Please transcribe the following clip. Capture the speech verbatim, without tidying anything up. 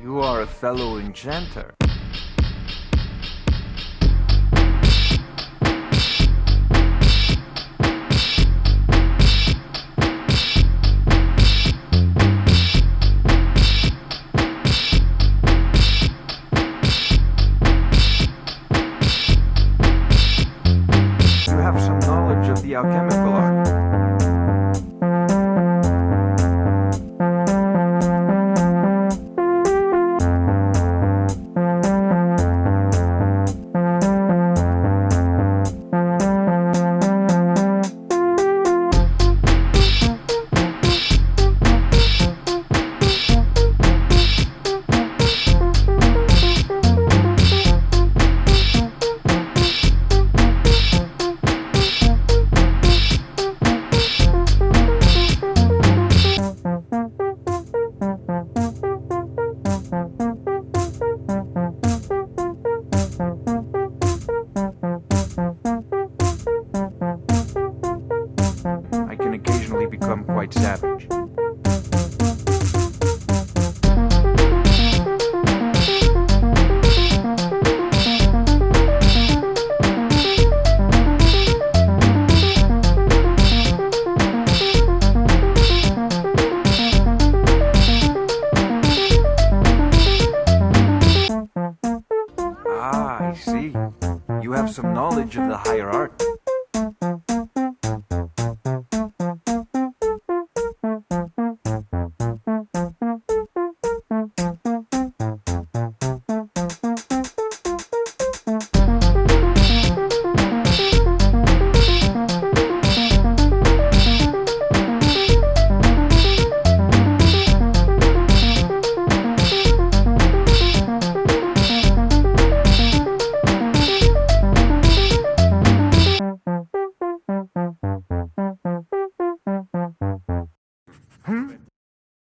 You are a fellow enchanter. You have some knowledge of the alchemical art. I can occasionally become quite savage. Ah, I see. You have some knowledge of the higher art.